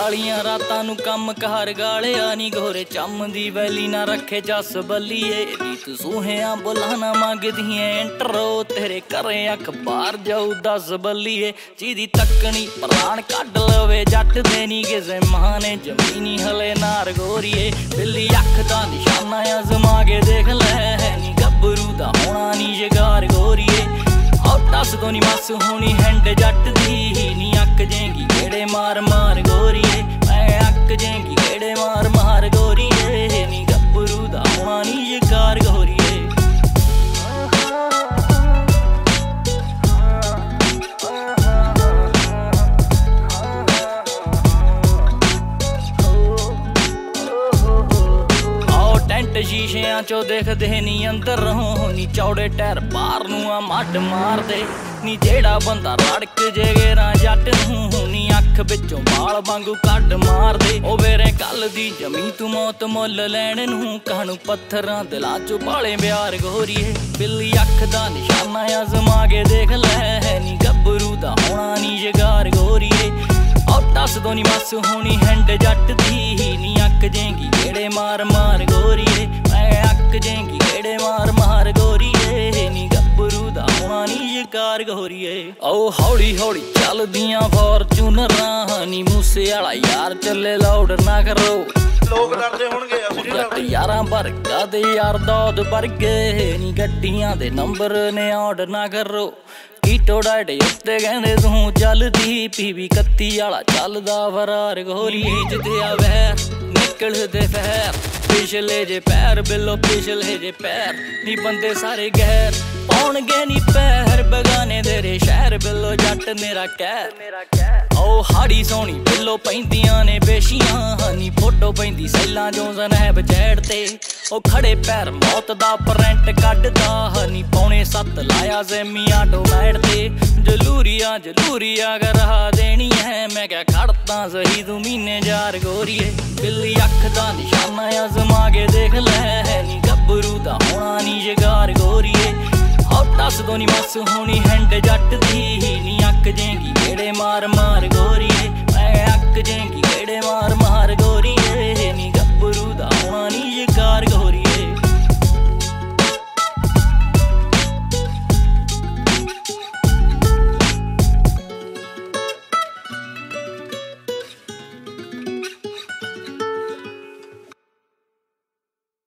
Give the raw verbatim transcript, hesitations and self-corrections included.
कालियां रातां नू कम कार गालिया नी गोरे चम दी वैली ना रखे जस बल्लीए रीत सूहियां बुलाना मंगदियां इंटरो तेरे घरे अखबार जाऊ दस बल्लीए चीदी तकनी प्राण कढ लवे जट दे नी किसे मां ने जमीनी हले नार गोरीए बिल्ली अख दा निशाना अजमा के देख लै नी गब्बरू दा होना नी शिकार गोरीए दस तो नी मस होनी हैंड जट दी नी अक जेंगी गेड़े मार मार गोरीए मैं अक जेंगी गेड़े मार मार गोरीए नी गब्बरू दा होना नी शिकार गोरीए शीशियां चो देखदे नी अंदर रहो नी चौड़े टैर बाहर नू आ मड मार दे नी जेड़ा बंदा रड़क जे गेरा जट नू नी अख विचों बाल वांगू कड मार दे ओ वेरे कल दी जमी तू मौत मुल लैण नू कानू पत्थरां दिलां चो बाले प्यार गोरीए बिल्ली अख दा निशाना अजमा के देख लै नी गब्बरू दा होना नी शिकार गोरीए दस तो नी मस होनी हैंड जट दी नी अक जेंगी गेड़े मार मार गोरीए मैं अक जेंगी गेड़े मार मार गोरीए नी गब्बरू दा होना नी शिकार गोरीए ओ हौली हौली चलदियां फॉर्च्यूनरां नी मूसे वाला यार चले लाउड ना करो लोग डरदे होणगे असली जट यारां वर्गा दे यार दौद वर्गे नी गड्डियां दे नंबर ने ऑर्डर ना करो कीटो डाटे उत्ते कहंदे तू चलदी पीवी कत्ती वाला चलदा फरार गोरीए जिद्दिया वैर निकलदे फैर पिछले जे पैर बिलो पिछले जे पैर नी बंदे सारे गैर पौणगे नी पैर बगाने तेरे शहर बिलो जट मेरा कैर ओ हाड़ी सोनी बिलो पैंदियां ने बेशियां नी फोटो पैंदी सैलां जो जनैब जैड़ ते ओ खड़े पैर मौत दा परैंट कढदा नी पौने सत्त लाया ज़ेमी आटो मैड ते जलूरिया जलूरिया करा देनी है मैं क्या खड़ता सही तू महीने जार गोरीए बिल्ली अख दा निशाना अजमा के देख लै नी गब्बरू दा होना नी शिकार गोरीए दस तो नी मस होनी हैंड जट दी नी अक जेंगी गेड़े मार मार गोरीए मैं अक जेंगी गेड़े मार मार गोरीए